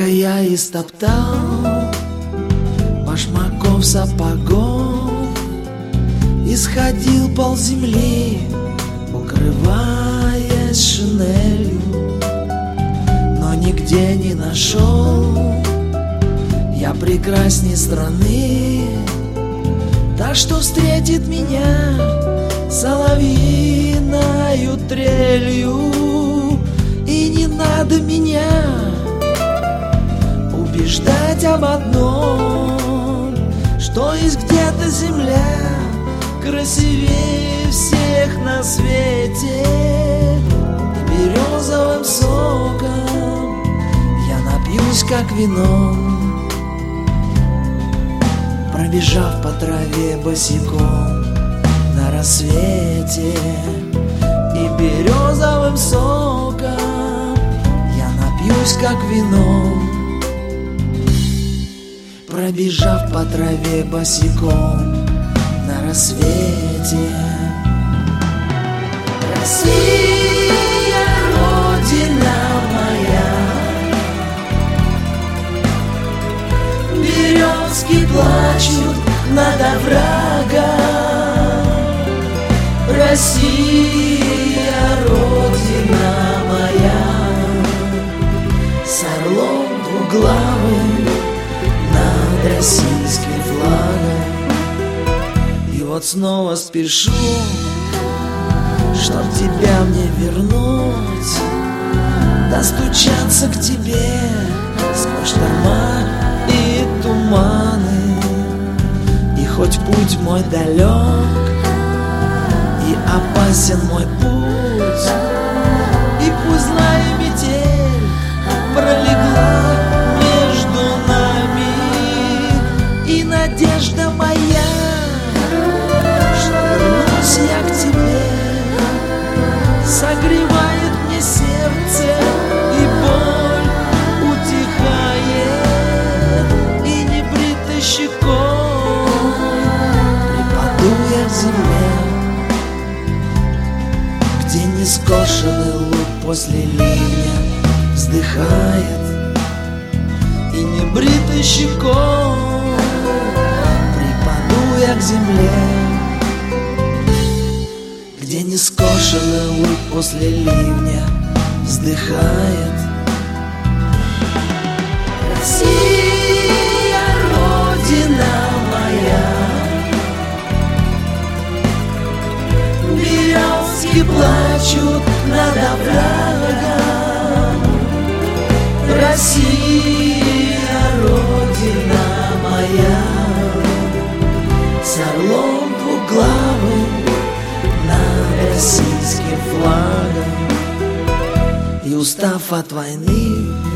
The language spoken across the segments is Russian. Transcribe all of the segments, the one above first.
Сколько я истоптал башмаков, сапогов, исходил полземли, укрываясь шинелью, но нигде не нашел я прекрасней страны, та, что встретит меня соловьиною трелью. И не надо меня убеждать об одном, что есть где-то земля красивее всех на свете. И березовым соком я напьюсь, как вином, пробежав по траве босиком на рассвете. И березовым соком я напьюсь, как вином, пробежав по траве босиком на рассвете. Россия, Родина моя, березки плачут над оврагом. Россия, Родина моя, с орлом двуглавым над российским флагом. И вот снова спешу, чтоб тебя мне вернуть, достучаться к тебе сквозь шторма и туманы. И хоть путь мой далек и опасен мой путь, и пусть злая метель пролегла между нами, и надежда моя, что вернусь я к тебе, согревает мне сердце, и боль утихает, и небритой щекой припаду я к земле, где нескошенный лук после ливня вздыхает, и небритой щекой припаду я к земле, где нескошенный лук после ливня вздыхает. Россия, Родина моя, березки плачут над оврагом. Россия, Родина моя, с орлом двуглавым над российским флагом. И устав от войны,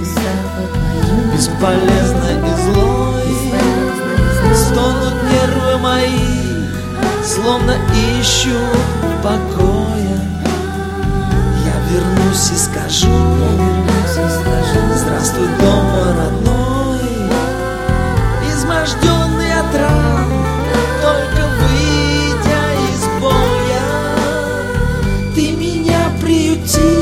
бесполезно и злой, стонут нервы мои, словно ищут покоя. Я вернусь и скажу: здравствуй, дом мой родной, изможденный от ран, только выйдя из боя, ты меня приюти.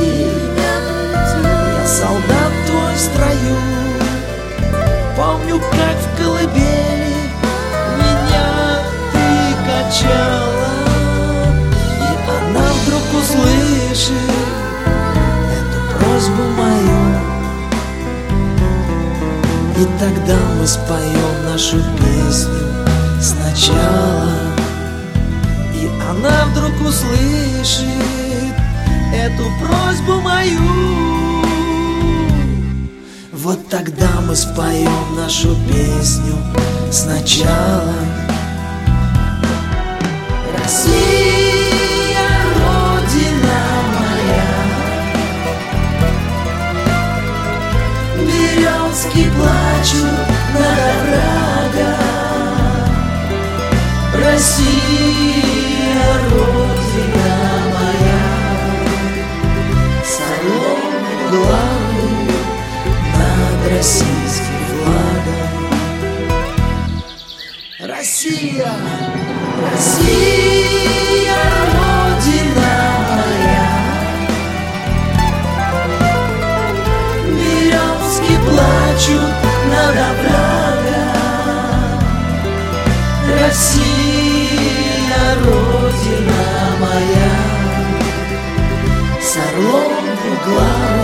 Я солдат твой в строю, помню, как в колыбели меня ты качала, и она вдруг услышит эту просьбу мою, и тогда мы споем нашу песню сначала, и она вдруг услышит эту просьбу мою. Вот тогда мы споем нашу песню сначала. Россия, Родина моя, березки плачут над оврагом. Россия, Родина моя, с орлом двуглавым над российским флагом. Россия, Россия, Родина моя, березки плачут Россия, Родина моя, с орлом в углах.